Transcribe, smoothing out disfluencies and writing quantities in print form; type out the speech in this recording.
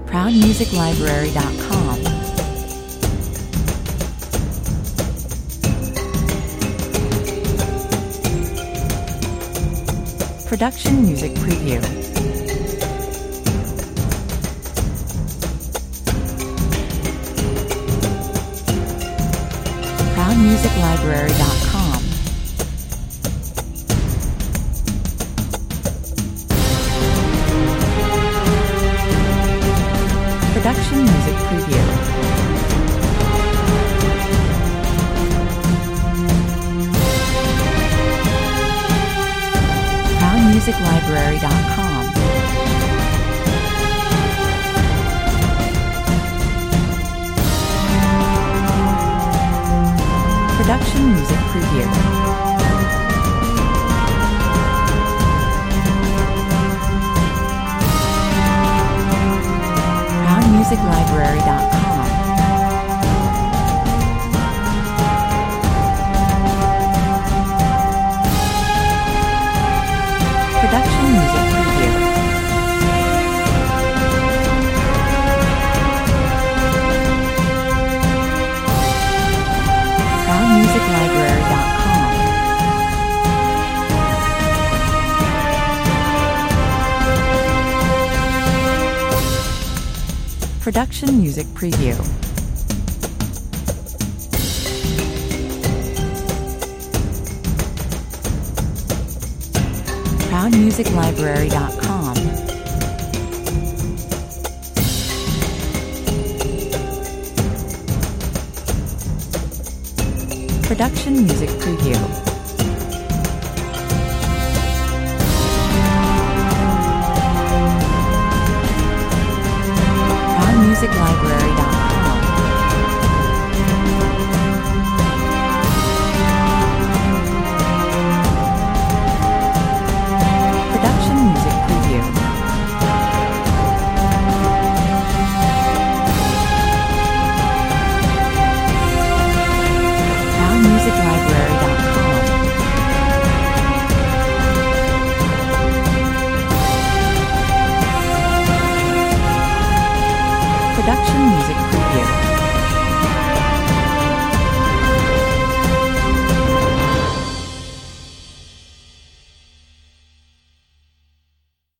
ProudMusicLibrary.com. Production Music Preview. ProudMusicLibrary.com. Production Music Preview. ProudMusicLibrary.com. Production Music Preview. ProudMusicLibrary.com. Production Music Preview. ProudMusicLibrary.com. Production Music Preview. ProudMusicLibrary.com. Production Music Preview. ProudMusicLibrary.com. Production Music Preview. ProudMusicLibrary.com. Production Music Preview.